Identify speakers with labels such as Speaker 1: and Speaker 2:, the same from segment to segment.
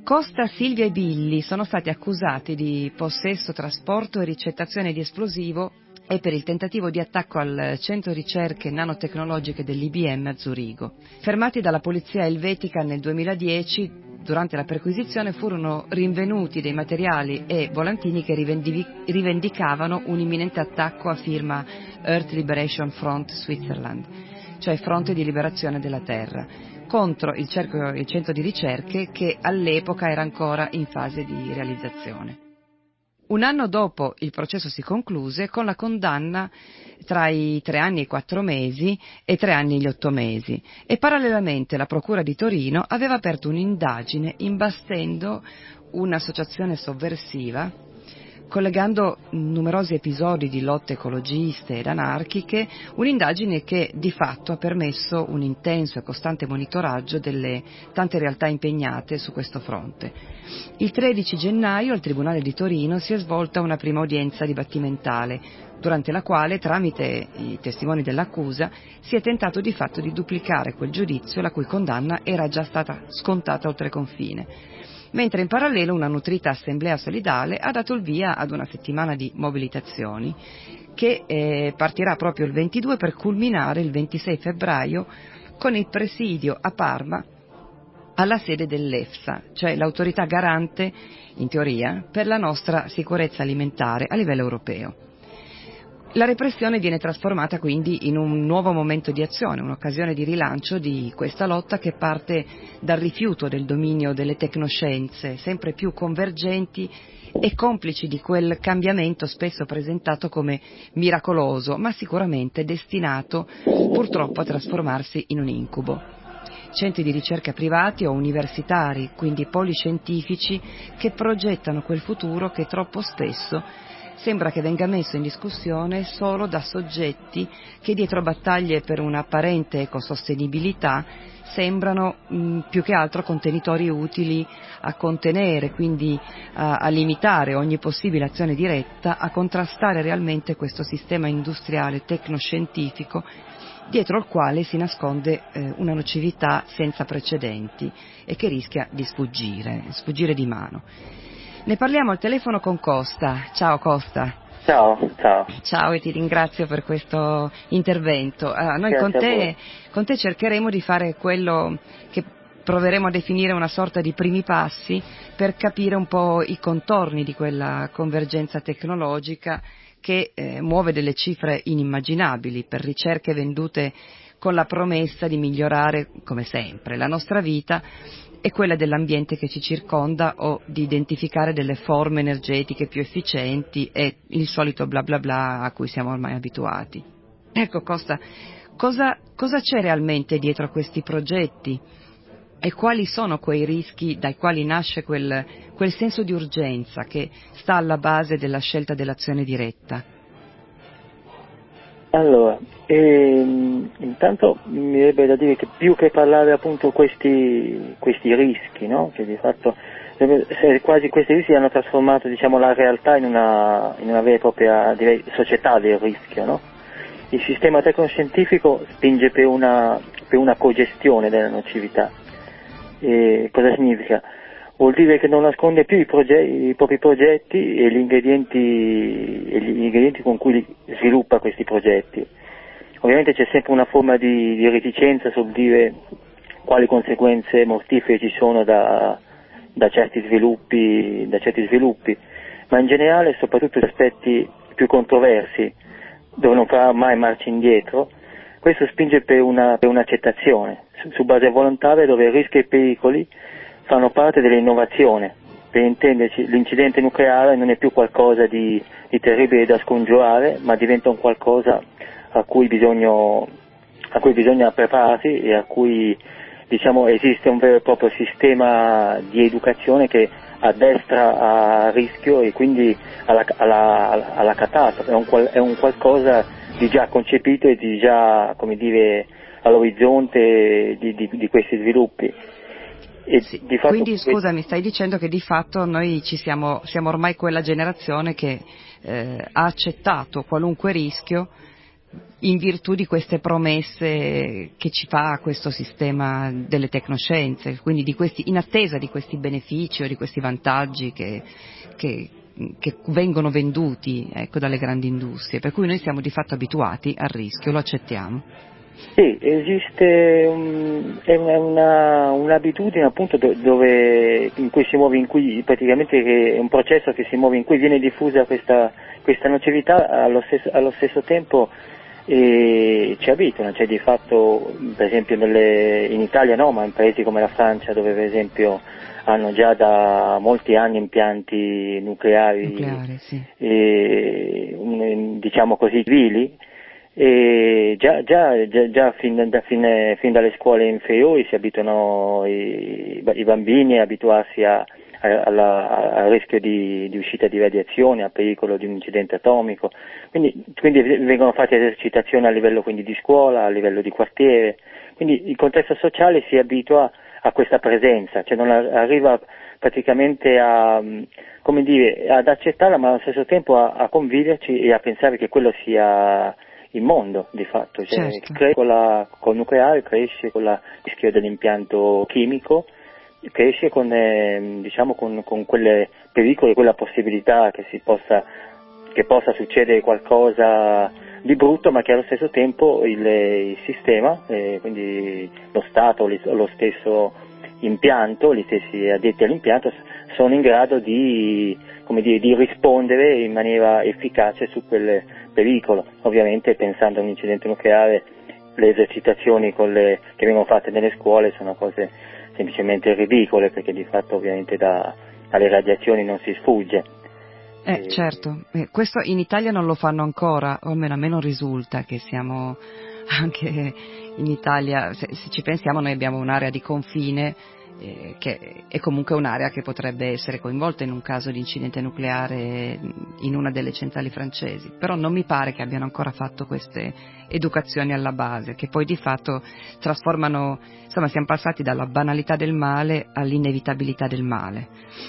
Speaker 1: Costa, Silvia e Billy sono stati accusati di possesso, trasporto e ricettazione di esplosivo e per il tentativo di attacco al centro ricerche nanotecnologiche dell'IBM a Zurigo. Fermati dalla polizia elvetica nel 2010, durante la perquisizione furono rinvenuti dei materiali e volantini che rivendicavano un imminente attacco a firma Earth Liberation Front Switzerland, cioè Fronte di Liberazione della Terra, contro il centro di ricerche che all'epoca era ancora in fase di realizzazione. Un anno dopo il processo si concluse con la condanna tra i 3 anni e i 4 mesi e 3 anni e gli 8 mesi e parallelamente la Procura di Torino aveva aperto un'indagine imbastendo un'associazione sovversiva, collegando numerosi episodi di lotte ecologiste ed anarchiche, un'indagine che di fatto ha permesso un intenso e costante monitoraggio delle tante realtà impegnate su questo fronte. Il 13 gennaio al Tribunale di Torino si è svolta una prima udienza dibattimentale, durante la quale, tramite i testimoni dell'accusa, si è tentato di fatto di duplicare quel giudizio la cui condanna era già stata scontata oltre confine, mentre in parallelo una nutrita assemblea solidale ha dato il via ad una settimana di mobilitazioni che partirà proprio il 22 per culminare il 26 febbraio con il presidio a Parma alla sede dell'EFSA, cioè l'autorità garante, in teoria, per la nostra sicurezza alimentare a livello europeo. La repressione viene trasformata quindi in un nuovo momento di azione, un'occasione di rilancio di questa lotta che parte dal rifiuto del dominio delle tecnoscienze, sempre più convergenti e complici di quel cambiamento spesso presentato come miracoloso, ma sicuramente destinato purtroppo a trasformarsi in un incubo. Centri di ricerca privati o universitari, quindi poli scientifici, che progettano quel futuro che troppo spesso sembra che venga messo in discussione solo da soggetti che dietro battaglie per un'apparente ecosostenibilità sembrano più che altro contenitori utili a contenere, quindi a limitare ogni possibile azione diretta, a contrastare realmente questo sistema industriale tecnoscientifico dietro il quale si nasconde una nocività senza precedenti e che rischia di sfuggire di mano. Ne parliamo al telefono con Costa. Ciao Costa.
Speaker 2: Ciao.
Speaker 1: Ciao e ti ringrazio per questo intervento. Noi
Speaker 2: Grazie
Speaker 1: con te cercheremo di fare quello che proveremo a definire una sorta di primi passi per capire un po' i contorni di quella convergenza tecnologica che muove delle cifre inimmaginabili per ricerche vendute con la promessa di migliorare, come sempre, la nostra vita e quella dell'ambiente che ci circonda o di identificare delle forme energetiche più efficienti e il solito bla bla bla a cui siamo ormai abituati. Ecco Costa, cosa c'è realmente dietro a questi progetti e quali sono quei rischi dai quali nasce quel senso di urgenza che sta alla base della scelta dell'azione diretta?
Speaker 2: Allora, intanto mi viene da dire che più che parlare appunto questi rischi, no? Che di fatto quasi questi rischi hanno trasformato, diciamo, la realtà in una vera e propria, direi, società del rischio, no? Il sistema tecnoscientifico spinge per una cogestione della nocività. Cosa significa? Vuol dire che non nasconde più i propri progetti e gli ingredienti con cui sviluppa questi progetti. Ovviamente c'è sempre una forma di reticenza sul dire quali conseguenze mortifere ci sono da certi sviluppi, ma in generale, soprattutto gli aspetti più controversi, dove non fa mai marcia indietro, questo spinge per un'accettazione su base volontaria, dove i rischi e i pericoli fanno parte dell'innovazione. Per intenderci, l'incidente nucleare non è più qualcosa di terribile da scongiurare, ma diventa un qualcosa a cui bisogna prepararsi e a cui, diciamo, esiste un vero e proprio sistema di educazione che addestra a rischio e quindi alla catastrofe. È un qualcosa di già concepito e di già, come dire, all'orizzonte di questi sviluppi.
Speaker 1: Sì, quindi scusami, stai dicendo che di fatto noi siamo ormai quella generazione che ha accettato qualunque rischio in virtù di queste promesse che ci fa questo sistema delle tecnoscienze, quindi in attesa di questi benefici o di questi vantaggi che vengono venduti, ecco, dalle grandi industrie, per cui noi siamo di fatto abituati al rischio, lo accettiamo.
Speaker 2: Sì, esiste un'abitudine appunto in cui si muove, in cui praticamente è un processo che si muove, in cui viene diffusa questa nocività, allo stesso tempo ci abituano, cioè di fatto, per esempio in Italia no, ma in paesi come la Francia, dove per esempio hanno già da molti anni impianti nucleari,
Speaker 1: sì.
Speaker 2: Diciamo così, civili, e già fin dalle scuole inferiori si abituano i bambini a abituarsi al rischio di uscita di radiazione, al pericolo di un incidente atomico, quindi vengono fatte esercitazioni a livello quindi di scuola, a livello di quartiere, quindi il contesto sociale si abitua a questa presenza, cioè non arriva praticamente ad accettarla, ma allo stesso tempo a conviverci e a pensare che quello sia il mondo di fatto, cioè
Speaker 1: certo.
Speaker 2: Col nucleare cresce con il rischio dell'impianto chimico, cresce con quelle pericoli, quella possibilità che possa succedere qualcosa di brutto, ma che allo stesso tempo il sistema, quindi lo Stato o lo stesso impianto, gli stessi addetti all'impianto sono in grado di rispondere in maniera efficace su quel pericolo. Ovviamente, pensando a un incidente nucleare, le esercitazioni che vengono fatte nelle scuole sono cose semplicemente ridicole, perché di fatto ovviamente dalle radiazioni non si sfugge.
Speaker 1: Certo, questo in Italia non lo fanno ancora, o almeno a me non risulta che siamo anche in Italia, se ci pensiamo noi abbiamo un'area di confine che è comunque un'area che potrebbe essere coinvolta in un caso di incidente nucleare in una delle centrali francesi, però non mi pare che abbiano ancora fatto queste educazioni alla base, che poi di fatto trasformano, insomma siamo passati dalla banalità del male all'inevitabilità del male.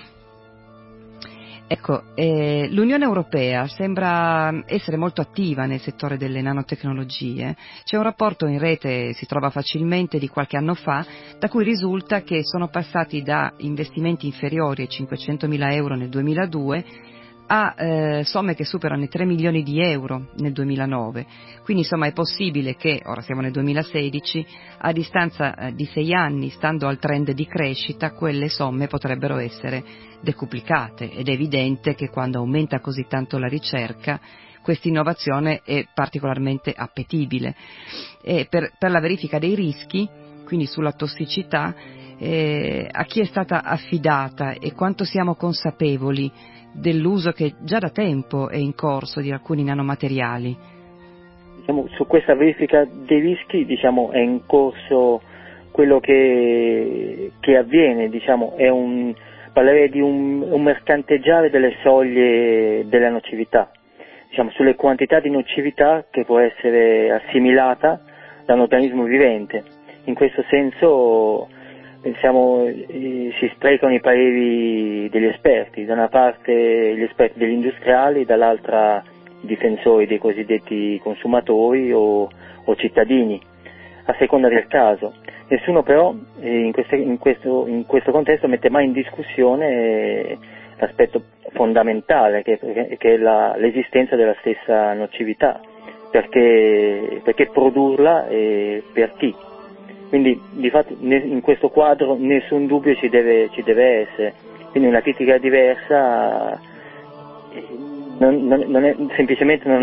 Speaker 1: Ecco, l'Unione Europea sembra essere molto attiva nel settore delle nanotecnologie. C'è un rapporto in rete, si trova facilmente, di qualche anno fa, da cui risulta che sono passati da investimenti inferiori ai 500.000 euro nel 2002 a somme che superano i 3 milioni di euro nel 2009. Quindi insomma è possibile che, ora siamo nel 2016, a distanza di 6 anni, stando al trend di crescita, quelle somme potrebbero essere decuplicate, ed è evidente che quando aumenta così tanto la ricerca questa innovazione è particolarmente appetibile. Per la verifica dei rischi, quindi sulla tossicità, a chi è stata affidata e quanto siamo consapevoli dell'uso che già da tempo è in corso di alcuni nanomateriali?
Speaker 2: Su questa verifica dei rischi è in corso quello che avviene, parlerei di un mercanteggiare delle soglie della nocività, sulle quantità di nocività che può essere assimilata da un organismo vivente. In questo senso si sprecano i pareri degli esperti, da una parte gli esperti degli industriali, dall'altra i difensori dei cosiddetti consumatori o cittadini, a seconda del caso. Nessuno però in questo contesto mette mai in discussione l'aspetto fondamentale che è l'esistenza della stessa nocività, perché produrla e per chi. Quindi di fatto in questo quadro nessun dubbio ci deve essere, quindi una critica diversa semplicemente non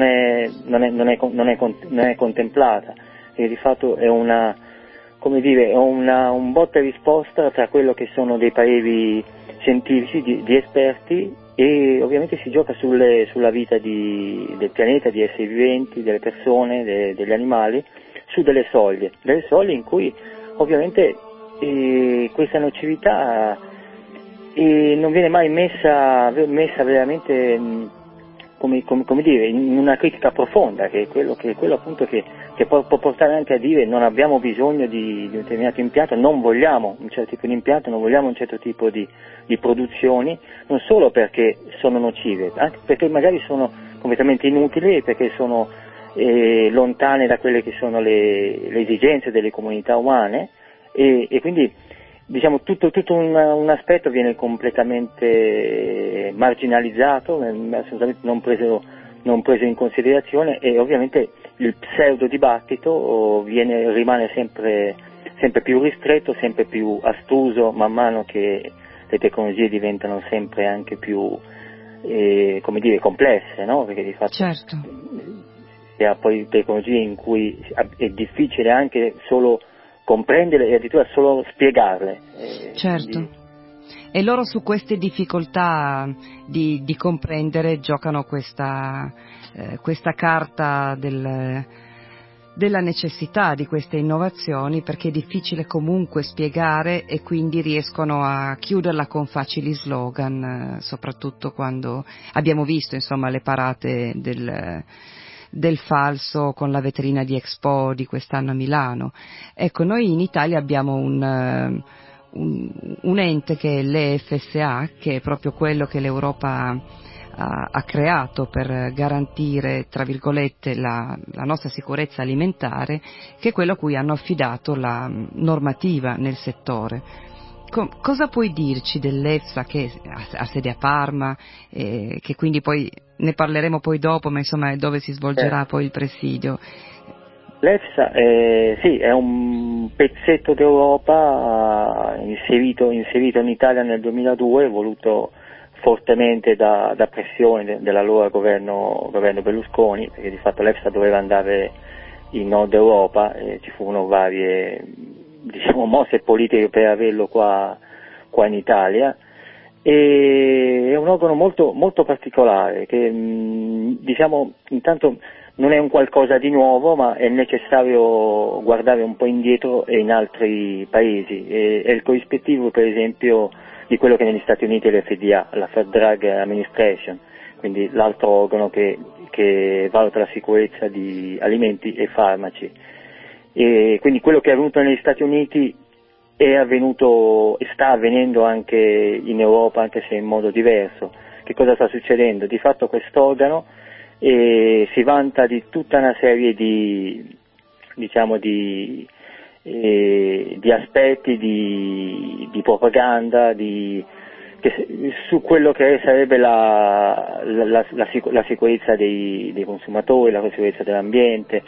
Speaker 2: è contemplata, e di fatto è un botta e risposta tra quello che sono dei pareri scientifici di esperti, e ovviamente si gioca sulla vita del pianeta, di esseri viventi, delle persone, degli animali, su delle soglie in cui ovviamente questa nocività non viene mai messa veramente come dire, in una critica profonda, che è quello appunto che può portare anche a dire: non abbiamo bisogno di un determinato impianto, non vogliamo un certo tipo di impianto, non vogliamo un certo tipo di produzioni, non solo perché sono nocive, anche perché magari sono completamente inutili, perché sono lontane da quelle che sono le esigenze delle comunità umane, e quindi diciamo tutto un aspetto viene completamente marginalizzato, assolutamente non preso in considerazione, e ovviamente il pseudo dibattito rimane sempre più ristretto, sempre più astruso man mano che le tecnologie diventano sempre anche più complesse, no? Perché di fatto
Speaker 1: certo.
Speaker 2: si ha poi tecnologie in cui è difficile anche solo comprenderle e addirittura solo spiegarle.
Speaker 1: Certo.
Speaker 2: Quindi...
Speaker 1: E loro su queste difficoltà di comprendere giocano questa carta della necessità di queste innovazioni, perché è difficile comunque spiegare e quindi riescono a chiuderla con facili slogan, soprattutto quando abbiamo visto insomma le parate del falso con la vetrina di Expo di quest'anno a Milano. Ecco, noi in Italia abbiamo un ente che è l'EFSA, che è proprio quello che l'Europa ha creato per garantire, tra virgolette, la nostra sicurezza alimentare, che è quello a cui hanno affidato la normativa nel settore. Cosa puoi dirci dell'EFSA, che ha sede a Parma, che quindi poi ne parleremo poi dopo, ma insomma è dove si svolgerà poi il presidio?
Speaker 2: L'EFSA sì, è un pezzetto d'Europa inserito in Italia nel 2002, voluto fortemente da pressione dell'allora governo Berlusconi, perché di fatto l'EFSA doveva andare in Nord Europa, e ci furono varie mosse politiche per averlo qua in Italia. E è un organo molto, molto particolare che intanto non è un qualcosa di nuovo, ma è necessario guardare un po' indietro e in altri paesi. È il corrispettivo, per esempio, di quello che negli Stati Uniti è l'FDA, la Food Drug Administration, quindi l'altro organo che valuta la sicurezza di alimenti e farmaci. E quindi quello che è avvenuto negli Stati Uniti è avvenuto e sta avvenendo anche in Europa, anche se in modo diverso. Che cosa sta succedendo? Di fatto quest'organo si vanta di tutta una serie di aspetti di propaganda, su quello che sarebbe la sicurezza dei consumatori, la sicurezza dell'ambiente,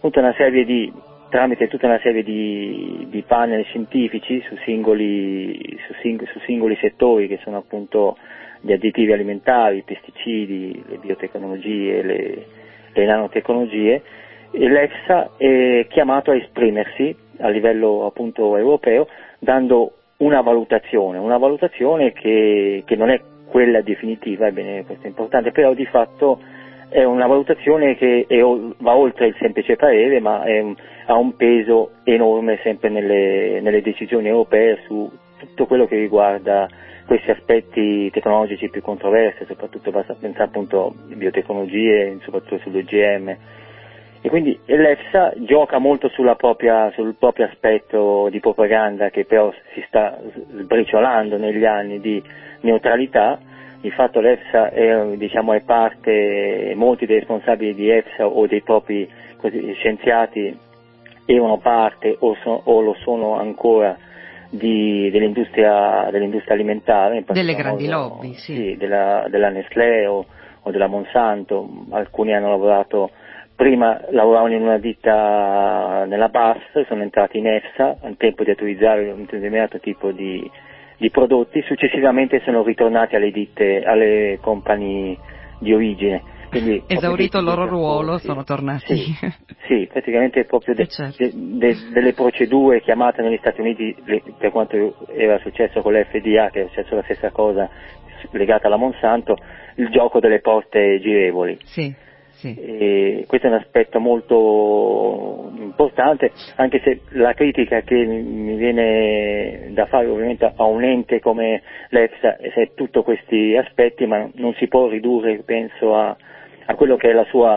Speaker 2: tramite tutta una serie di panel scientifici su singoli settori, che sono appunto gli additivi alimentari, i pesticidi, le biotecnologie, le nanotecnologie, e l'EFSA è chiamato a esprimersi a livello appunto europeo, dando una valutazione che non è quella definitiva, ebbene questo è importante, però di fatto è una valutazione che va oltre il semplice parere, ma ha un peso enorme sempre nelle decisioni europee su tutto quello che riguarda questi aspetti tecnologici più controversi, soprattutto basta pensare appunto alle biotecnologie, soprattutto sull'OGM. E quindi l'EFSA gioca molto sul proprio aspetto di propaganda, che però si sta sbriciolando negli anni, di neutralità. Di fatto l'EFSA è parte, molti dei responsabili di EFSA o dei propri scienziati erano parte o lo sono ancora dell'industria alimentare,
Speaker 1: delle grandi lobby,
Speaker 2: sì, della Nestlé o della Monsanto. Alcuni hanno lavorato, prima lavoravano in una ditta nella BASF, sono entrati in EFSA al tempo di autorizzare un determinato tipo di prodotti, successivamente sono ritornati alle compagnie di origine. Quindi,
Speaker 1: esaurito il loro ruolo, sono tornati.
Speaker 2: Sì, praticamente proprio delle procedure chiamate negli Stati Uniti, per quanto era successo con l'FDA, che è successo la stessa cosa legata alla Monsanto, il gioco delle porte girevoli.
Speaker 1: Sì.
Speaker 2: E questo è un aspetto molto importante, anche se la critica che mi viene da fare ovviamente a un ente come l'EFSA è tutti questi aspetti, ma non si può ridurre, penso, a quello che è la sua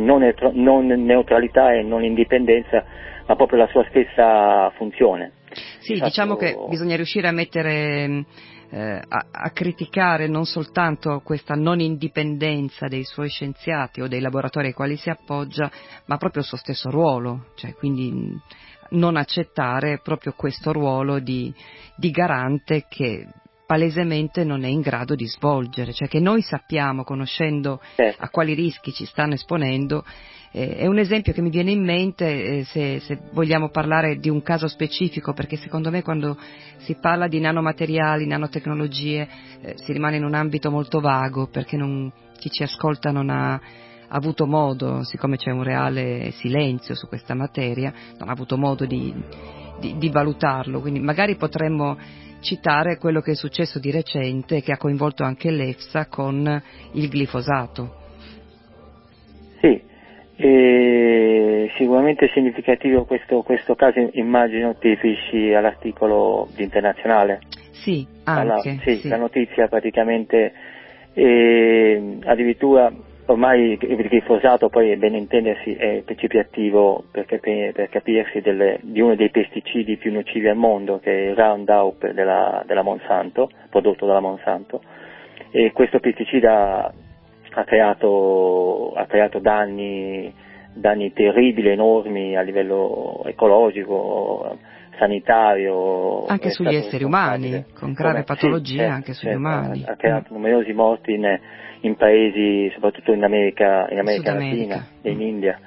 Speaker 2: non neutralità e non indipendenza, ma proprio la sua stessa funzione.
Speaker 1: Sì, diciamo che bisogna riuscire a mettere a criticare non soltanto questa non indipendenza dei suoi scienziati o dei laboratori ai quali si appoggia, ma proprio il suo stesso ruolo, cioè quindi non accettare proprio questo ruolo di garante che palesemente non è in grado di svolgere, cioè che noi sappiamo, conoscendo a quali rischi ci stanno esponendo. È un esempio che mi viene in mente, se vogliamo parlare di un caso specifico, perché secondo me quando si parla di nanomateriali, nanotecnologie, si rimane in un ambito molto vago, perché chi ci ascolta non ha avuto modo, siccome c'è un reale silenzio su questa materia, non ha avuto modo di valutarlo, quindi magari potremmo citare quello che è successo di recente, che ha coinvolto anche l'EFSA con il glifosato.
Speaker 2: Sì, sicuramente è significativo questo caso, immagino ti riferisci all'articolo di Internazionale.
Speaker 1: Sì, anche.
Speaker 2: Sì, la notizia praticamente, addirittura ormai il glifosato, poi è ben intendersi, è il principio attivo per capirsi di uno dei pesticidi più nocivi al mondo, che è il Roundup della Monsanto, prodotto dalla Monsanto, e questo pesticida ha creato danni terribili, enormi a livello ecologico, sanitario.
Speaker 1: Anche sugli esseri umani, con grave patologia, certo, anche sugli umani.
Speaker 2: Ha creato numerosi morti in paesi, soprattutto in America Latina e in India.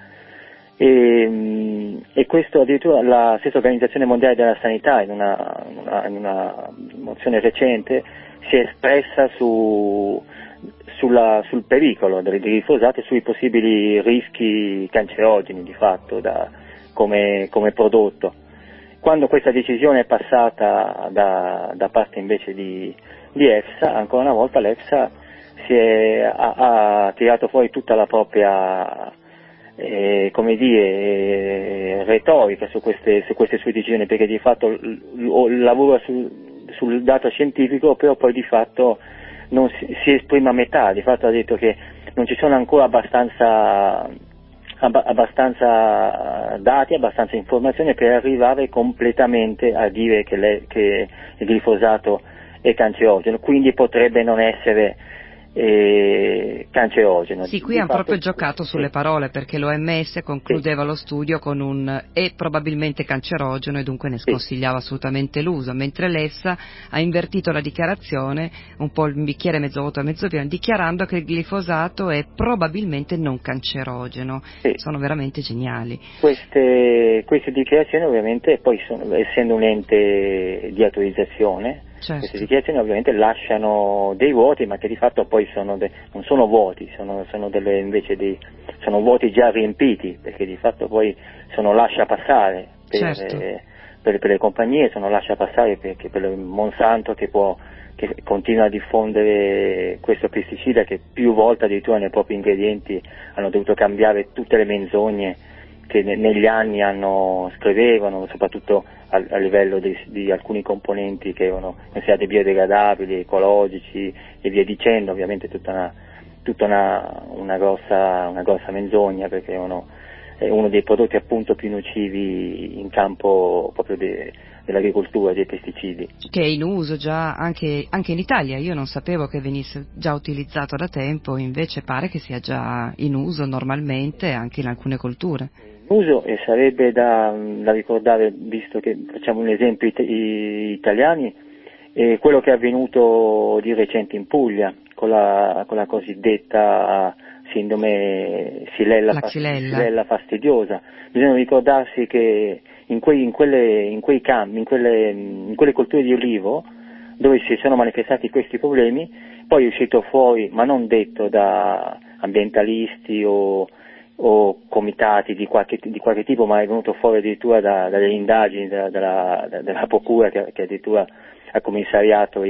Speaker 2: E questo addirittura la stessa Organizzazione Mondiale della Sanità in una mozione recente si è espressa sul pericolo del glifosato e sui possibili rischi cancerogeni di fatto come prodotto. Quando questa decisione è passata da parte invece di EFSA, ancora una volta l'EFSA ha tirato fuori tutta la propria retorica su queste sue decisioni, perché di fatto lavora sul dato scientifico, però poi di fatto non si esprime a metà. Di fatto ha detto che non ci sono ancora abbastanza dati, abbastanza informazioni per arrivare completamente a dire che il glifosato è cancerogeno, quindi potrebbe non essere cancerogeno.
Speaker 1: Sì, qui hanno proprio giocato sulle parole, perché l'OMS concludeva lo studio con un è probabilmente cancerogeno e dunque ne sconsigliava assolutamente l'uso, mentre l'EFSA ha invertito la dichiarazione, un po' il bicchiere mezzo vuoto e mezzo pieno, dichiarando che il glifosato è probabilmente non cancerogeno. Sono veramente geniali.
Speaker 2: Queste dichiarazioni ovviamente poi essendo un ente di autorizzazione, queste dichiarazioni ovviamente lasciano dei vuoti, ma che di fatto poi non sono vuoti, sono vuoti già riempiti, perché di fatto poi sono lascia passare per le compagnie, sono lascia passare perché per il Monsanto che continua a diffondere questo pesticida, che più volte addirittura nei propri ingredienti hanno dovuto cambiare tutte le menzogne che negli anni scrivevano, soprattutto a livello di alcuni componenti che erano considerati biodegradabili, ecologici e via dicendo. Ovviamente tutta una grossa menzogna, perché è uno dei prodotti appunto più nocivi in campo proprio dell'agricoltura, dei pesticidi.
Speaker 1: Che è in uso già anche in Italia. Io non sapevo che venisse già utilizzato da tempo, invece pare che sia già in uso normalmente anche in alcune colture.
Speaker 2: Uso, e sarebbe da ricordare, visto che facciamo un esempio italiani, quello che è avvenuto di recente in Puglia con la cosiddetta sindrome xylella fastidiosa. Bisogna ricordarsi che in quelle colture di olivo dove si sono manifestati questi problemi, poi è uscito fuori, ma non detto da ambientalisti o comitati di qualche tipo, ma è venuto fuori addirittura dalle indagini della procura che addirittura ha commissariato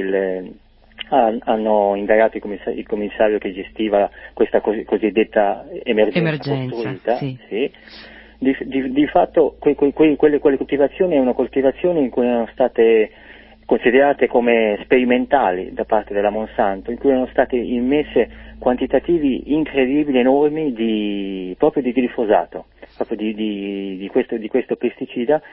Speaker 2: hanno indagato il commissario che gestiva questa cosiddetta emergenza costruita. Sì. Di fatto quelle coltivazioni è una coltivazione in cui erano state considerate come sperimentali da parte della Monsanto, in cui erano state immesse quantitativi incredibili, enormi proprio di glifosato, proprio di questo pesticida,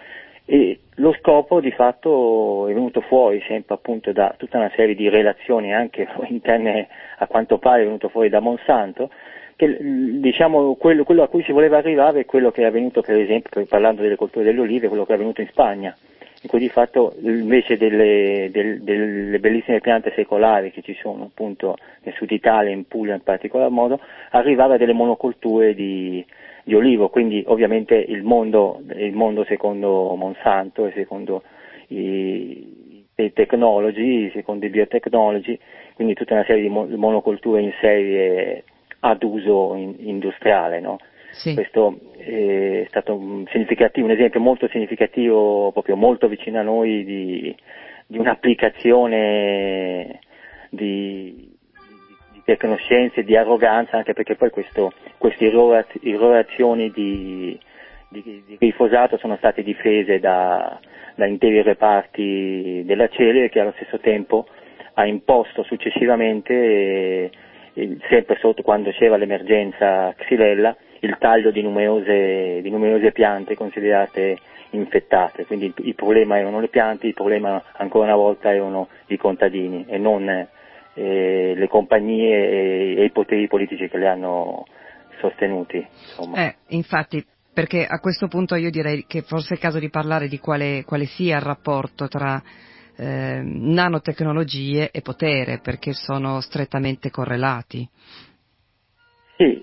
Speaker 2: E lo scopo di fatto è venuto fuori sempre appunto da tutta una serie di relazioni anche interne, a quanto pare è venuto fuori da Monsanto, che diciamo quello a cui si voleva arrivare è quello che è avvenuto, per esempio, parlando delle colture delle olive, quello che è avvenuto in Spagna, in cui di fatto invece delle bellissime piante secolari che ci sono appunto nel sud Italia, in Puglia in particolar modo, arrivava a delle monocolture di olivo, quindi ovviamente il mondo secondo Monsanto e secondo i technology, secondo i biotechnology, quindi tutta una serie di monocolture in serie ad uso industriale, no?
Speaker 1: Sì.
Speaker 2: Questo è stato un esempio molto significativo, proprio molto vicino a noi di un'applicazione di tecnoscienze, di arroganza, anche perché poi queste irrorazioni di glifosato sono state difese da interi reparti della CELE, che allo stesso tempo ha imposto successivamente, sempre sotto quando c'era l'emergenza Xylella, il taglio di numerose piante considerate infettate, quindi il problema erano le piante, il problema ancora una volta erano i contadini e non le compagnie e i poteri politici che le hanno sostenuti. Insomma.
Speaker 1: Infatti, perché a questo punto io direi che forse è il caso di parlare di quale sia il rapporto tra nanotecnologie e potere, perché sono strettamente correlati.
Speaker 2: Sì,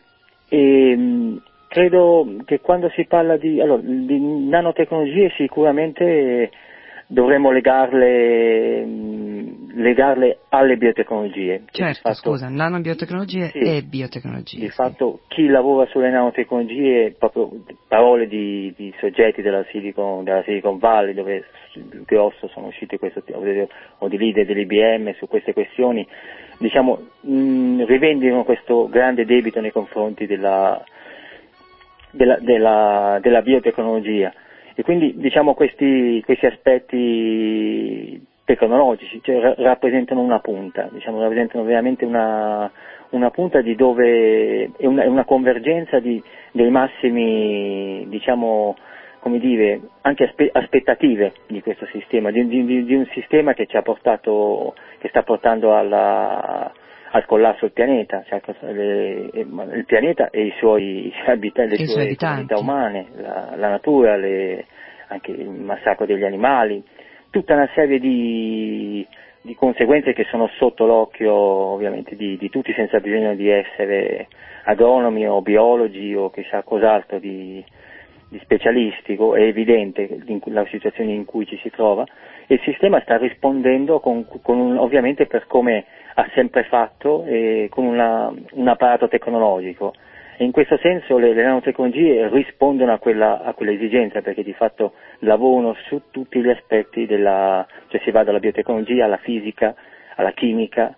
Speaker 2: credo che quando si parla di nanotecnologie sicuramente dovremmo legarle alle biotecnologie.
Speaker 1: Certo, scusa, nanobiotecnologie
Speaker 2: sì,
Speaker 1: e biotecnologie.
Speaker 2: Di fatto chi lavora sulle nanotecnologie, proprio parole di soggetti della Silicon Valley, dove il grosso sono usciti o di leader dell'IBM su queste questioni, diciamo, rivendicano questo grande debito nei confronti della biotecnologia. E quindi diciamo questi aspetti tecnologici rappresentano una punta, rappresentano veramente una punta di dove è una convergenza dei massimi, come dire, anche aspettative di questo sistema, di un sistema che sta portando al collasso il pianeta, il pianeta e i suoi abitanti, le sue comunità umane, la natura, anche il massacro degli animali, tutta una serie di conseguenze che sono sotto l'occhio ovviamente di tutti, senza bisogno di essere agronomi o biologi o chissà cos'altro di specialistico. È evidente la situazione in cui ci si trova, e il sistema sta rispondendo ovviamente per come ha sempre fatto, con un apparato tecnologico, e in questo senso le nanotecnologie rispondono a quella esigenza, perché di fatto lavorano su tutti gli aspetti cioè si va dalla biotecnologia alla fisica, alla chimica,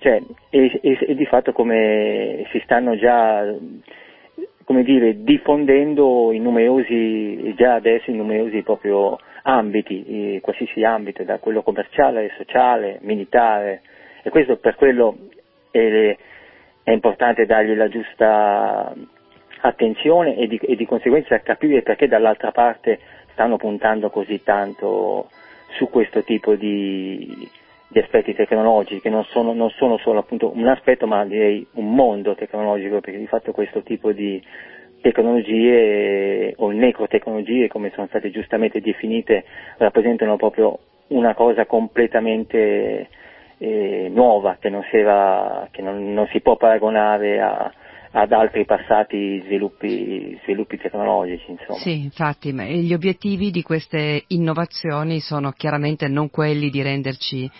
Speaker 2: e di fatto come si stanno già, come dire, diffondendo già adesso in numerosi proprio ambiti, qualsiasi ambito, da quello commerciale, sociale, militare, e questo per quello è importante dargli la giusta attenzione e di conseguenza capire perché dall'altra parte stanno puntando così tanto su questo tipo di aspetti tecnologici, che non sono solo appunto un aspetto, ma direi un mondo tecnologico, perché di fatto questo tipo di tecnologie o necrotecnologie, come sono state giustamente definite, rappresentano proprio una cosa completamente nuova, che non si può paragonare ad altri passati sviluppi tecnologici, insomma.
Speaker 1: Sì, infatti, ma gli obiettivi di queste innovazioni sono chiaramente non quelli di renderci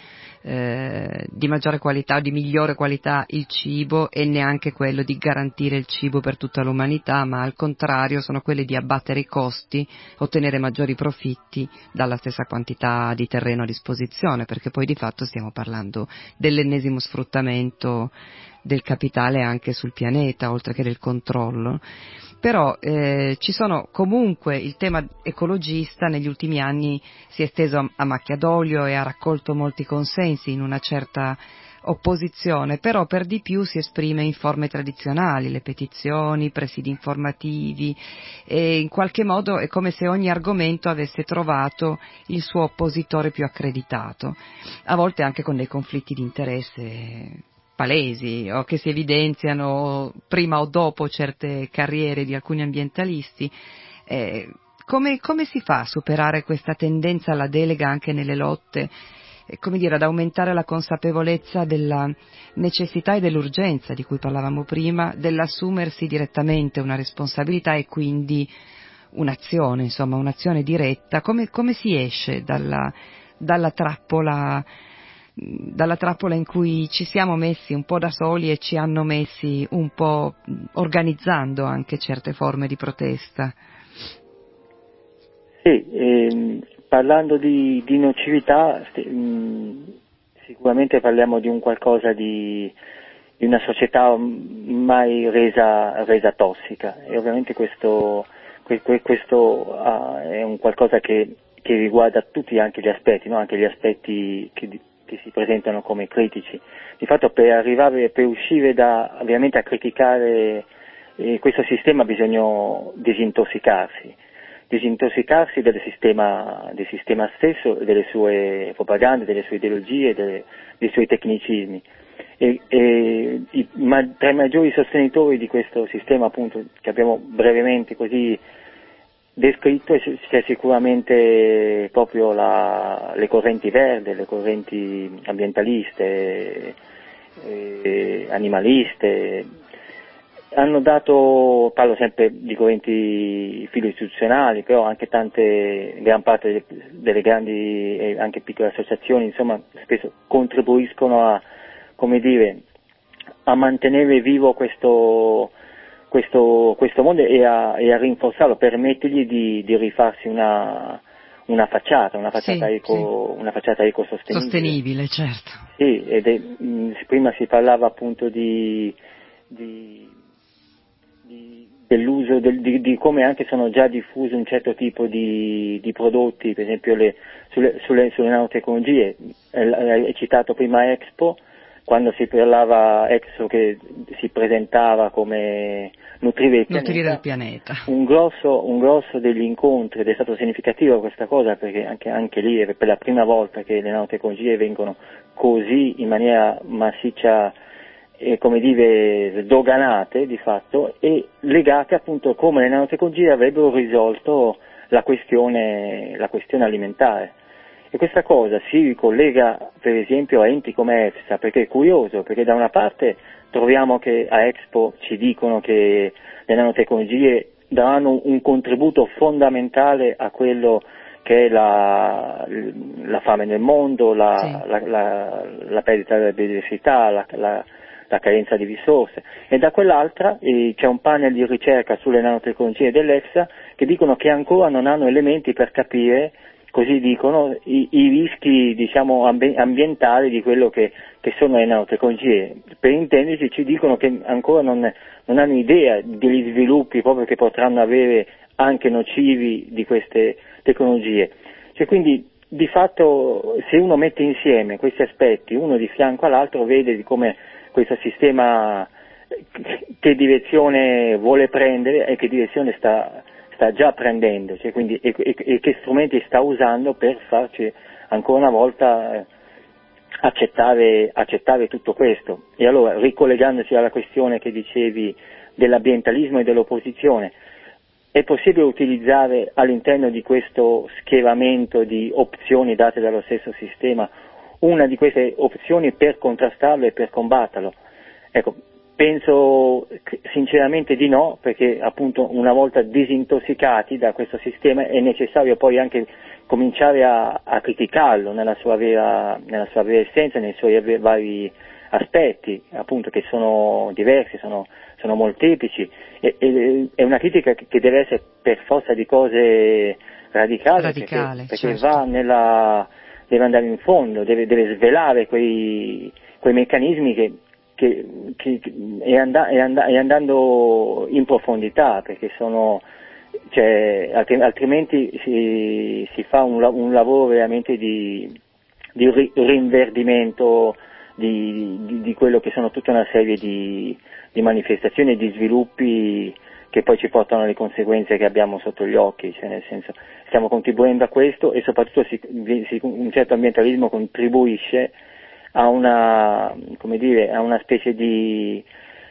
Speaker 1: di maggiore qualità o di migliore qualità il cibo, e neanche quello di garantire il cibo per tutta l'umanità, ma al contrario sono quelli di abbattere i costi, ottenere maggiori profitti dalla stessa quantità di terreno a disposizione, perché poi di fatto stiamo parlando dell'ennesimo sfruttamento del capitale anche sul pianeta, oltre che del controllo. Però ci sono comunque, il tema ecologista negli ultimi anni si è esteso a macchia d'olio e ha raccolto molti consensi in una certa opposizione, però per di più si esprime in forme tradizionali, le petizioni, presidi informativi, e in qualche modo è come se ogni argomento avesse trovato il suo oppositore più accreditato, a volte anche con dei conflitti di interesse palesi o che si evidenziano prima o dopo certe carriere di alcuni ambientalisti. Come si fa a superare questa tendenza alla delega anche nelle lotte, come dire, ad aumentare la consapevolezza della necessità e dell'urgenza di cui parlavamo prima, dell'assumersi direttamente una responsabilità e quindi un'azione, insomma, un'azione diretta? Come si esce dalla trappola in cui ci siamo messi un po' da soli e ci hanno messi un po' organizzando anche certe forme di protesta?
Speaker 2: Sì, parlando di nocività, sicuramente parliamo di un qualcosa di una società ormai resa tossica, e ovviamente questo è un qualcosa che riguarda tutti anche gli aspetti, no? Anche gli aspetti che si presentano come critici. Di fatto per uscire ovviamente a criticare questo sistema bisogna disintossicarsi del sistema stesso, delle sue propagande, delle sue ideologie, dei suoi tecnicismi. Tra i maggiori sostenitori di questo sistema, appunto, che abbiamo brevemente così descritto, c'è sicuramente proprio le correnti verdi, le correnti ambientaliste, animaliste. Hanno dato, parlo sempre di correnti filo-istituzionali, però anche gran parte delle grandi e anche piccole associazioni, insomma, spesso contribuiscono a mantenere vivo questo mondo e a rinforzarlo, permettergli di rifarsi una facciata una facciata ecosostenibile.
Speaker 1: Sostenibile, certo.
Speaker 2: Sì, prima si parlava appunto dell'uso di come anche sono già diffusi un certo tipo di prodotti, per esempio sulle nanotecnologie. Hai citato prima Expo, quando si parlava Expo che si presentava come nutrire il pianeta. Un grosso degli incontri, ed è stato significativo questa cosa, perché anche lì è per la prima volta che le nanotecnologie vengono così in maniera massiccia, come dire, doganate di fatto, e legate appunto come le nanotecnologie avrebbero risolto la questione alimentare. E questa cosa si ricollega per esempio a enti come EFSA, perché è curioso, perché da una parte troviamo che a Expo ci dicono che le nanotecnologie daranno un contributo fondamentale a quello che è la fame nel mondo, la perdita della biodiversità, la carenza di risorse, e da quell'altra c'è un panel di ricerca sulle nanotecnologie dell'EFSA che dicono che ancora non hanno elementi per capire, così dicono, i rischi, diciamo, ambientali di quello che sono le nanotecnologie. Per intenderci, ci dicono che ancora non hanno idea degli sviluppi proprio che potranno avere anche nocivi di queste tecnologie. Cioè, quindi di fatto, se uno mette insieme questi aspetti uno di fianco all'altro, vede di come questo sistema che direzione vuole prendere e che direzione sta già prendendo, cioè, quindi, e che strumenti sta usando per farci ancora una volta accettare tutto questo. E allora, ricollegandosi alla questione che dicevi dell'ambientalismo e dell'opposizione, è possibile utilizzare all'interno di questo schieramento di opzioni date dallo stesso sistema una di queste opzioni per contrastarlo e per combatterlo? Ecco, penso sinceramente di no, perché appunto una volta disintossicati da questo sistema è necessario poi anche cominciare a criticarlo nella sua vera essenza, nei suoi vari aspetti, appunto, che sono diversi, sono molteplici, è una critica che deve essere per forza di cose radicale, perché certo. Deve andare in fondo, deve svelare quei meccanismi e andando in profondità, perché altrimenti si fa un lavoro veramente di rinverdimento di quello che sono tutta una serie di manifestazioni e di sviluppi che poi ci portano alle conseguenze che abbiamo sotto gli occhi, cioè nel senso stiamo contribuendo a questo e soprattutto un certo ambientalismo contribuisce a una, come dire, a una specie di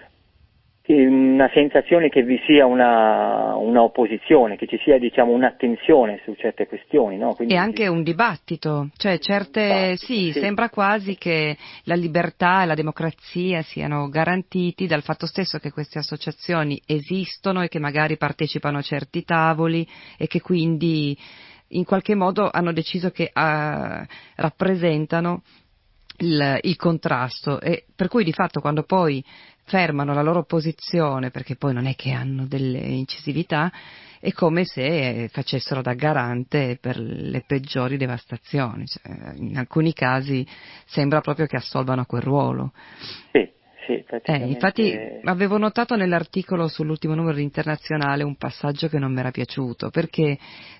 Speaker 2: una sensazione che vi sia una opposizione, che ci sia diciamo un'attenzione su certe questioni, no? Quindi
Speaker 1: e anche un dibattito, cioè sì, sembra quasi che la libertà e la democrazia siano garantiti dal fatto stesso che queste associazioni esistono e che magari partecipano a certi tavoli e che quindi in qualche modo hanno deciso che rappresentano il contrasto, e per cui di fatto quando poi fermano la loro posizione, perché poi non è che hanno delle incisività, è come se facessero da garante per le peggiori devastazioni, cioè, in alcuni casi sembra proprio che assolvano a quel ruolo.
Speaker 2: Sì, praticamente.
Speaker 1: Infatti avevo notato nell'articolo sull'ultimo numero di Internazionale un passaggio che non mi era piaciuto, perché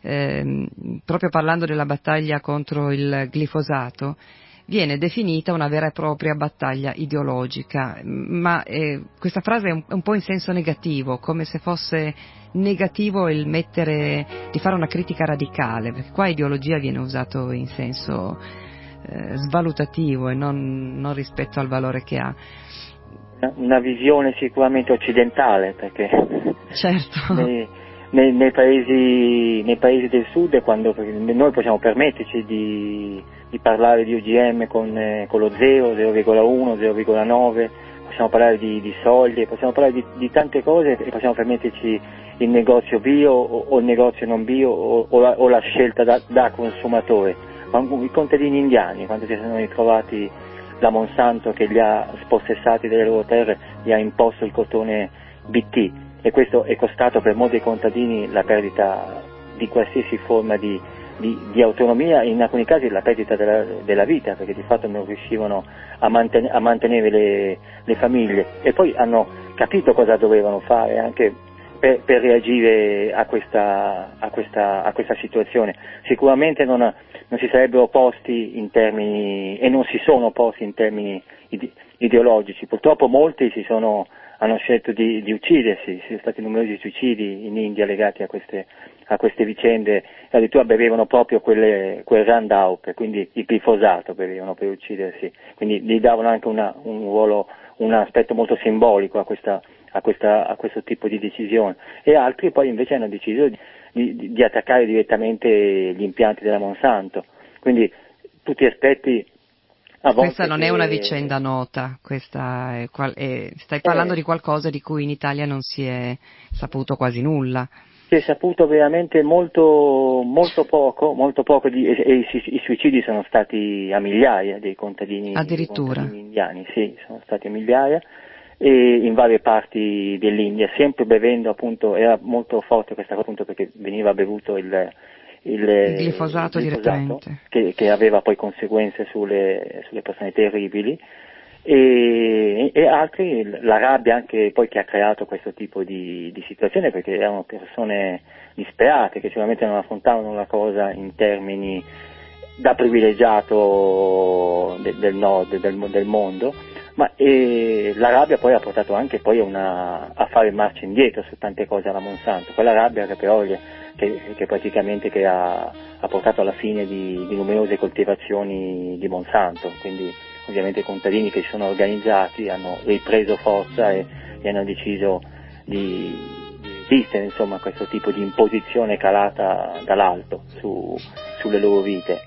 Speaker 1: proprio parlando della battaglia contro il glifosato viene definita una vera e propria battaglia ideologica, ma questa frase è un po' in senso negativo, come se fosse negativo di fare una critica radicale, perché qua ideologia viene usato in senso svalutativo e non rispetto al valore che ha.
Speaker 2: Una visione sicuramente occidentale, perché
Speaker 1: certo.
Speaker 2: nei paesi del sud, quando noi possiamo permetterci di parlare di OGM con lo 0, 0,1, 0,9, possiamo parlare di soglie, possiamo parlare di tante cose e possiamo permetterci il negozio bio o il negozio non bio o la scelta da consumatore. Ma i contadini indiani, quando si sono ritrovati la Monsanto che li ha spossessati delle loro terre, gli ha imposto il cotone BT, e questo è costato per molti contadini la perdita di qualsiasi forma di autonomia, in alcuni casi la perdita della vita, perché di fatto non riuscivano a mantenere le famiglie, e poi hanno capito cosa dovevano fare anche per reagire a questa situazione. Sicuramente non si sarebbero posti in termini, e non si sono posti in termini ideologici. Purtroppo molti hanno scelto di uccidersi, ci sono stati numerosi suicidi in India legati a queste vicende, addirittura bevevano proprio quel Roundup, quindi il glifosato bevevano per uccidersi, quindi gli davano anche un ruolo, un aspetto molto simbolico a questo tipo di decisione, e altri poi invece hanno deciso di attaccare direttamente gli impianti della Monsanto, quindi tutti aspetti.
Speaker 1: Questa non è una vicenda nota, stai parlando di qualcosa di cui in Italia non si è saputo quasi nulla.
Speaker 2: Si è saputo veramente molto poco, e i suicidi sono stati a migliaia dei contadini indiani, sì, sono stati a migliaia, e in varie parti dell'India, sempre bevendo, appunto, era molto forte questa cosa, appunto, perché veniva bevuto il
Speaker 1: glifosato direttamente,
Speaker 2: che aveva poi conseguenze sulle persone terribili, e altri, la rabbia anche poi che ha creato questo tipo di situazione, perché erano persone disperate che sicuramente non affrontavano la cosa in termini da privilegiato del nord del mondo, ma la rabbia poi ha portato anche poi a fare marcia indietro su tante cose alla Monsanto, quella rabbia che però che praticamente che ha portato alla fine di numerose coltivazioni di Monsanto, quindi ovviamente i contadini che si sono organizzati hanno ripreso forza e hanno deciso di resistere, insomma, a questo tipo di imposizione calata dall'alto sulle loro vite.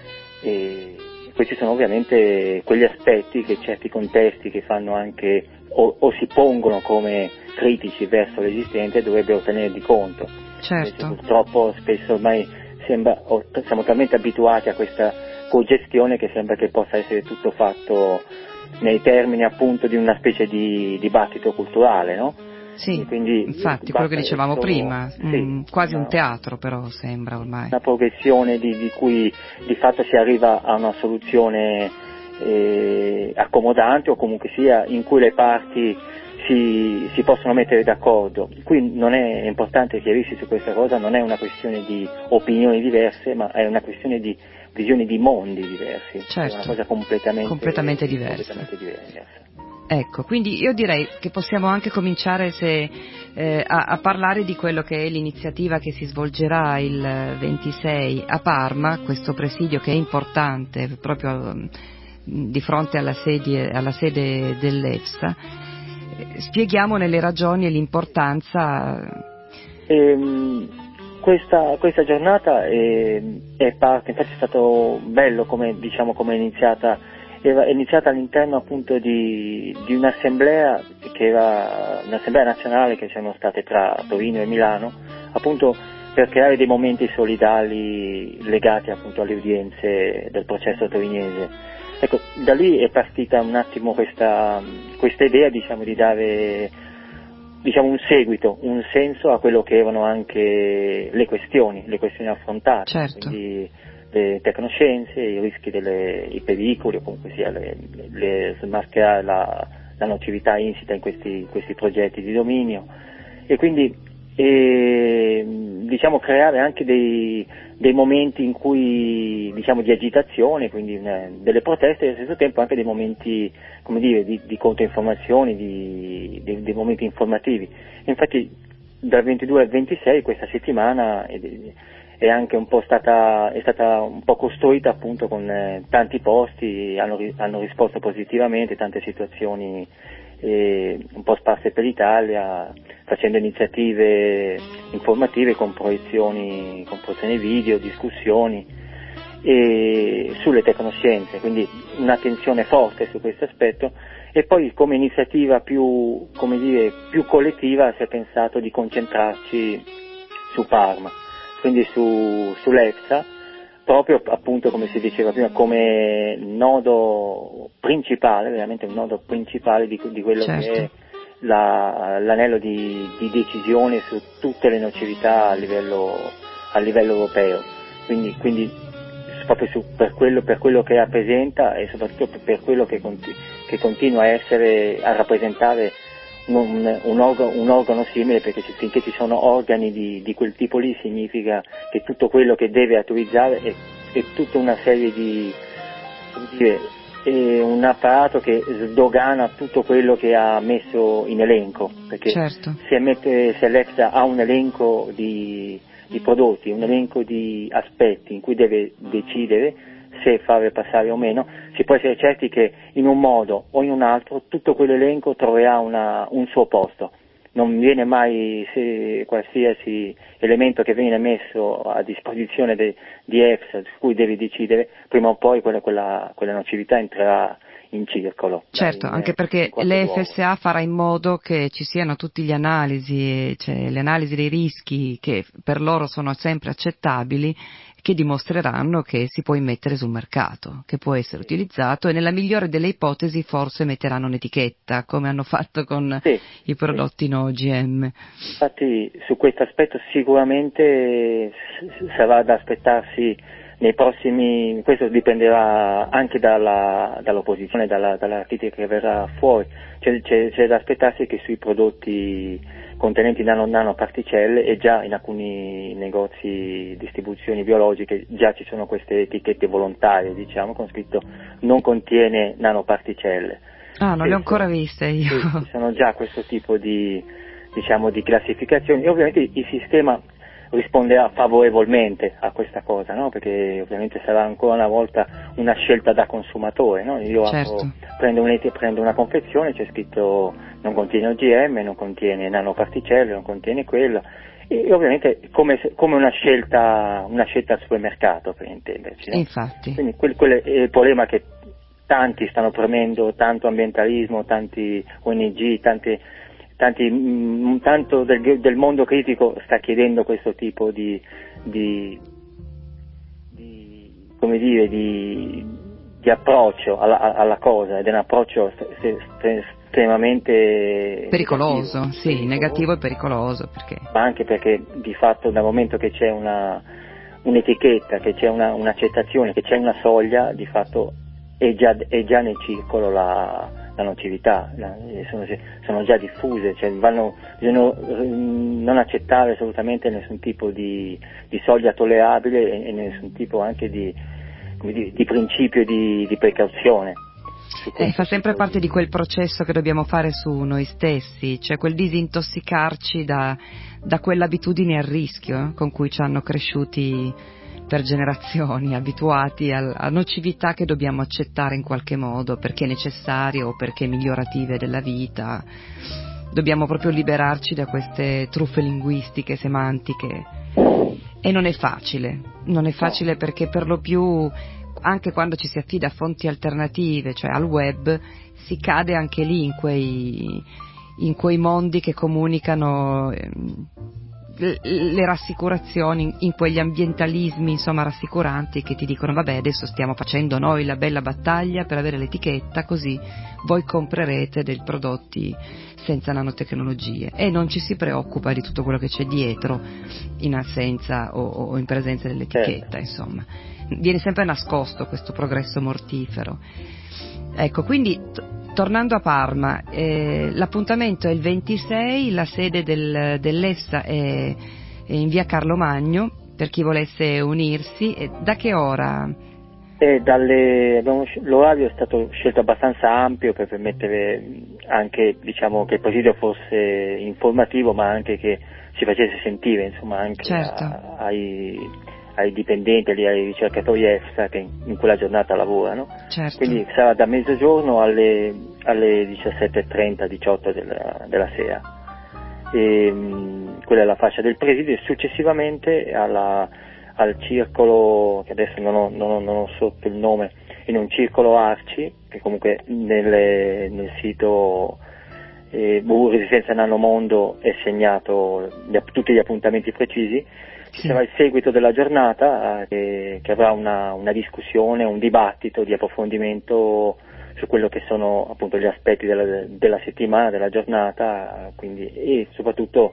Speaker 2: E questi sono ovviamente quegli aspetti che certi contesti che fanno anche o si pongono come critici verso l'esistente dovrebbero tenere di conto.
Speaker 1: Certo.
Speaker 2: Invece, purtroppo spesso ormai siamo talmente abituati a questa cogestione che sembra che possa essere tutto fatto nei termini, appunto, di una specie di dibattito culturale, no?
Speaker 1: Sì,
Speaker 2: quindi
Speaker 1: infatti, quello che dicevamo prima, quasi un teatro però sembra ormai.
Speaker 2: Una progressione di cui di fatto si arriva a una soluzione accomodante, o comunque sia in cui le parti si possono mettere d'accordo. Qui non è importante chiarirsi su questa cosa, non è una questione di opinioni diverse, ma è una questione di visioni di mondi diversi,
Speaker 1: certo,
Speaker 2: è una cosa completamente diversa.
Speaker 1: Ecco, quindi io direi che possiamo anche cominciare a parlare di quello che è l'iniziativa che si svolgerà il 26 a Parma, questo presidio che è importante proprio di fronte alla sede dell'EFSA. Spieghiamone le ragioni e l'importanza.
Speaker 2: Questa giornata è parte, infatti è stato bello come è iniziata. È iniziata all'interno appunto di un'assemblea che era un'assemblea nazionale che sono state tra Torino e Milano, appunto per creare dei momenti solidali legati appunto alle udienze del processo torinese. Ecco, da lì è partita un attimo questa idea, di dare un seguito, un senso a quello che erano anche le questioni affrontate.
Speaker 1: Certo.
Speaker 2: Quindi le tecnoscienze, i rischi i pericoli, o comunque sia smascherare la nocività insita in questi progetti di dominio, e quindi creare anche dei momenti in cui di agitazione, quindi delle proteste, e allo stesso tempo anche dei momenti di controinformazioni, dei momenti informativi. Infatti dal 22 al 26 questa settimana è anche è stata un po' costruita appunto con tanti posti, hanno risposto positivamente, tante situazioni un po' sparse per l'Italia, facendo iniziative informative con proiezioni video, discussioni sulle tecnoscienze, quindi un'attenzione forte su questo aspetto. E poi come iniziativa più collettiva si è pensato di concentrarci su Parma, quindi sull'EFSA, proprio appunto come si diceva prima, come nodo principale, veramente un nodo principale di quello
Speaker 1: certo.
Speaker 2: che è l'anello di decisione su tutte le nocività a livello europeo, quindi proprio per quello che rappresenta, e soprattutto per quello che continua a rappresentare un organo simile, perché finché ci sono organi di quel tipo lì significa che tutto quello che deve autorizzare è tutta una serie è un apparato che sdogana tutto quello che ha messo in elenco, perché
Speaker 1: certo.
Speaker 2: se l'EFSA ha un elenco di prodotti, un elenco di aspetti in cui deve decidere se farle passare o meno, si può essere certi che in un modo o in un altro tutto quell'elenco troverà un suo posto. Non viene mai, se qualsiasi elemento che viene messo a disposizione di EFSA su cui devi decidere, prima o poi quella nocività entrerà in circolo.
Speaker 1: Certo, anche perché l'EFSA farà in modo che ci siano tutte le analisi dei rischi che per loro sono sempre accettabili, che dimostreranno che si può immettere sul mercato, che può essere utilizzato, e nella migliore delle ipotesi forse metteranno un'etichetta, come hanno fatto con i prodotti no OGM.
Speaker 2: Infatti su questo aspetto sicuramente sarà da aspettarsi nei prossimi, questo dipenderà anche dall'opposizione, dalla critica che verrà fuori, c'è da aspettarsi che sui prodotti contenenti nanoparticelle, e già in alcuni negozi distribuzioni biologiche già ci sono queste etichette volontarie, con scritto non contiene nanoparticelle.
Speaker 1: Non le ho ancora viste io.
Speaker 2: Sì, ci sono già questo tipo di classificazioni, e ovviamente il sistema risponderà favorevolmente a questa cosa, no? Perché ovviamente sarà ancora una volta una scelta da consumatore, no? Io
Speaker 1: certo.
Speaker 2: prendo una confezione, c'è scritto non contiene OGM, non contiene nanoparticelle, non contiene quello, e ovviamente come una scelta al supermercato, per intenderci, no?
Speaker 1: Infatti.
Speaker 2: Quindi quello è il problema che tanti stanno premendo, tanto ambientalismo, tanti ONG, tanto del mondo critico sta chiedendo questo tipo di approccio alla cosa, ed è un approccio estremamente
Speaker 1: pericoloso, negativo e pericoloso, ma
Speaker 2: anche perché di fatto dal momento che c'è un'etichetta, che c'è un'accettazione, che c'è una soglia, di fatto è già nel circolo la la nocività, sono già diffuse, cioè bisogna non accettare assolutamente nessun tipo di soglia tollerabile e nessun tipo anche di principio di precauzione.
Speaker 1: Fa sempre parte di quel processo che dobbiamo fare su noi stessi, cioè quel disintossicarci da quelle abitudini a rischio con cui ci hanno cresciuti per generazioni, abituati a nocività che dobbiamo accettare in qualche modo perché necessarie o perché migliorative della vita. Dobbiamo proprio liberarci da queste truffe linguistiche, semantiche, e non è facile perché per lo più anche quando ci si affida a fonti alternative, cioè al web, si cade anche lì in quei mondi che comunicano le rassicurazioni, in quegli ambientalismi insomma rassicuranti che ti dicono vabbè adesso stiamo facendo noi la bella battaglia per avere l'etichetta, così voi comprerete dei prodotti senza nanotecnologie, e non ci si preoccupa di tutto quello che c'è dietro in assenza o in presenza dell'etichetta. Insomma viene sempre nascosto questo progresso mortifero. Ecco, quindi tornando a Parma, l'appuntamento è il 26, la sede dell'EFSA è in via Carlo Magno, per chi volesse unirsi. Da che ora?
Speaker 2: L'orario è stato scelto abbastanza ampio per permettere anche, diciamo, che il presidio fosse informativo, ma anche che si facesse sentire, insomma, anche
Speaker 1: certo.
Speaker 2: ai dipendenti, ai ricercatori EFSA che in quella giornata lavorano.
Speaker 1: Certo.
Speaker 2: Quindi sarà da mezzogiorno alle 17:30, 18 della sera. Quella è la fascia del presidio, e successivamente al circolo, che adesso non ho sotto il nome, in un circolo Arci, che comunque nel sito Resistenza Nanomondo è segnato tutti gli appuntamenti precisi. Ci sarà il seguito della giornata che avrà una discussione, un dibattito di approfondimento su quello che sono appunto gli aspetti della settimana, della giornata, quindi, e soprattutto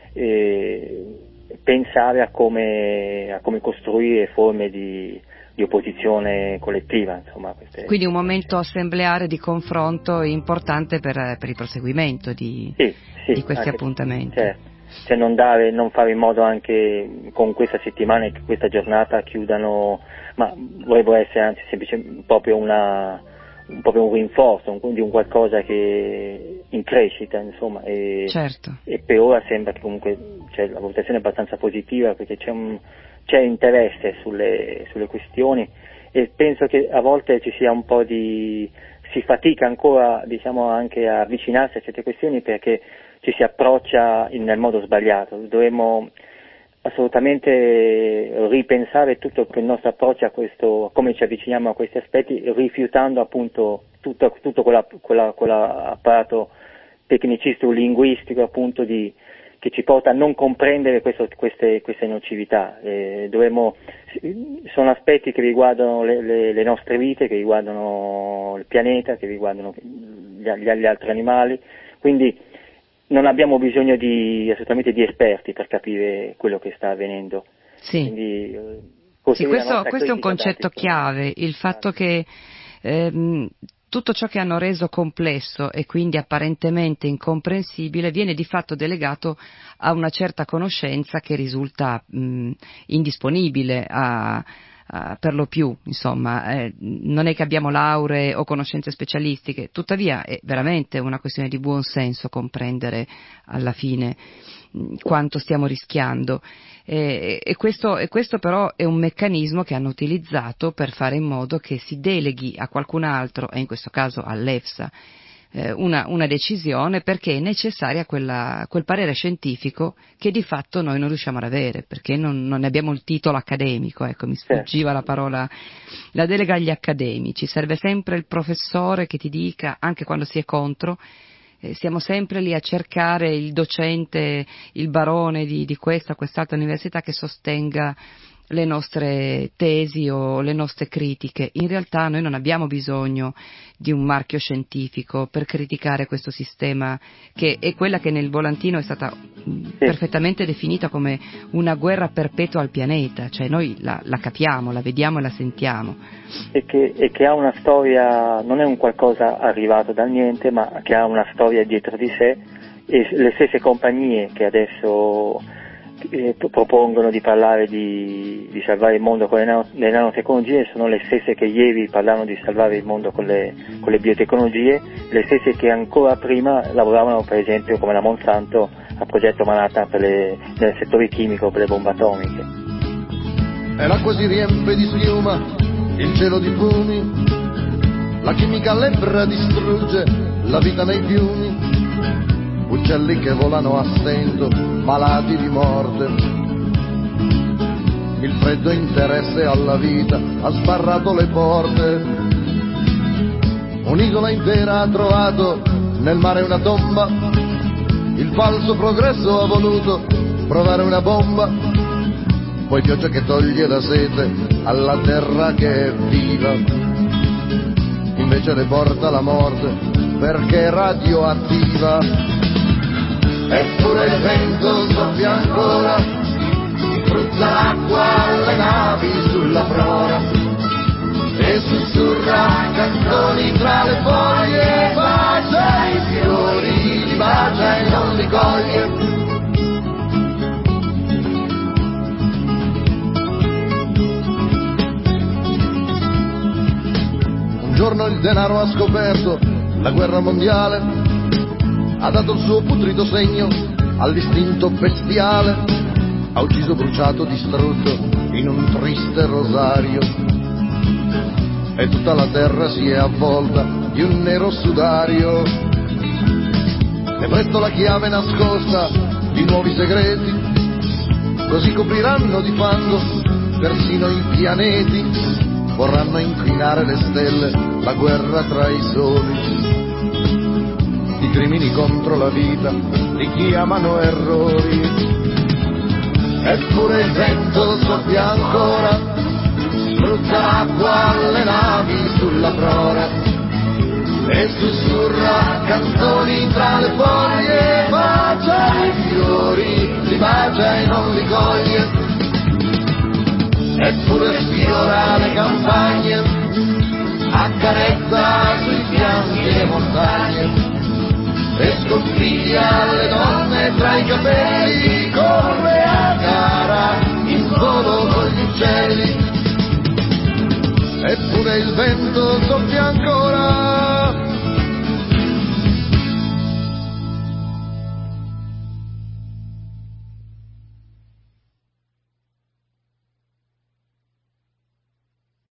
Speaker 2: pensare a come costruire forme di opposizione collettiva, insomma.
Speaker 1: Quindi un momento assembleare di confronto importante per il proseguimento di questi appuntamenti.
Speaker 2: Cioè non fare in modo anche con questa settimana e questa giornata chiudano, ma vorrebbero essere anzi semplicemente proprio un rinforzo, di un qualcosa che in crescita, insomma,
Speaker 1: certo.
Speaker 2: E per ora sembra che comunque la valutazione è abbastanza positiva, perché c'è interesse sulle questioni, e penso che a volte ci sia un po' si fatica ancora, diciamo, anche a avvicinarsi a certe questioni perché ci si approccia nel modo sbagliato. Dovremmo assolutamente ripensare tutto il nostro approccio a questo, come ci avviciniamo a questi aspetti, rifiutando appunto tutto quell'apparato tecnicistico linguistico appunto che ci porta a non comprendere queste nocività. Sono aspetti che riguardano le nostre vite, che riguardano il pianeta, che riguardano gli altri animali, quindi non abbiamo bisogno assolutamente di esperti per capire quello che sta avvenendo.
Speaker 1: Sì.
Speaker 2: Quindi,
Speaker 1: questo è un concetto chiave, il fatto che tutto ciò che hanno reso complesso e quindi apparentemente incomprensibile viene di fatto delegato a una certa conoscenza che risulta indisponibile per lo più, insomma, non è che abbiamo lauree o conoscenze specialistiche, tuttavia è veramente una questione di buon senso comprendere alla fine quanto stiamo rischiando, e questo però è un meccanismo che hanno utilizzato per fare in modo che si deleghi a qualcun altro, e in questo caso all'EFSA, una decisione, perché è necessaria quel parere scientifico che di fatto noi non riusciamo ad avere, perché non ne abbiamo il titolo accademico, ecco, mi sfuggiva la parola, la delega agli accademici, serve sempre il professore che ti dica, anche quando si è contro, siamo sempre lì a cercare il docente, il barone di questa o quest'altra università che sostenga le nostre tesi o le nostre critiche. In realtà noi non abbiamo bisogno di un marchio scientifico per criticare questo sistema, che è quella che nel volantino è stata perfettamente definita come una guerra perpetua al pianeta, cioè noi la capiamo, la vediamo e la sentiamo.
Speaker 2: E che ha una storia, non è un qualcosa arrivato dal niente, ma che ha una storia dietro di sé, e le stesse compagnie che adesso propongono di parlare di salvare il mondo con le nanotecnologie sono le stesse che ieri parlavano di salvare il mondo con le biotecnologie, le stesse che ancora prima lavoravano, per esempio, come la Monsanto, al progetto Manhattan nel settore chimico per le bombe atomiche.
Speaker 3: E l'acqua si riempie di schiuma, il cielo di fumi, la chimica lebbra distrugge la vita nei fiumi, uccelli che volano a stento, malati di morte. Il freddo interesse alla vita ha sbarrato le porte. Un'isola intera ha trovato nel mare una tomba. Il falso progresso ha voluto provare una bomba. Poi pioggia che toglie la sete alla terra che è viva, invece le porta la morte perché è radioattiva. Eppure il vento soffia ancora, spruzza l'acqua alle navi sulla prora e sussurra canzoni tra le foglie, bacia i fiori, li bacia e non li coglie. Un giorno il denaro ha scoperto la guerra mondiale, ha dato il suo putrido segno all'istinto bestiale, ha ucciso, bruciato, distrutto in un triste rosario, e tutta la terra si è avvolta di un nero sudario. E presto la chiave nascosta di nuovi segreti, così copriranno di fango persino i pianeti, vorranno inquinare le stelle, la guerra tra i soli. I crimini contro la vita li chiamano errori. Eppure il vento soffia ancora, spruzza l'acqua alle navi sulla prora e sussurra canzoni tra le foglie, bacia i fiori, li bacia e non li coglie. Eppure sfiora le campagne, accarezza sui fianchi le montagne e sconfiglia le donne tra i capelli, corre a gara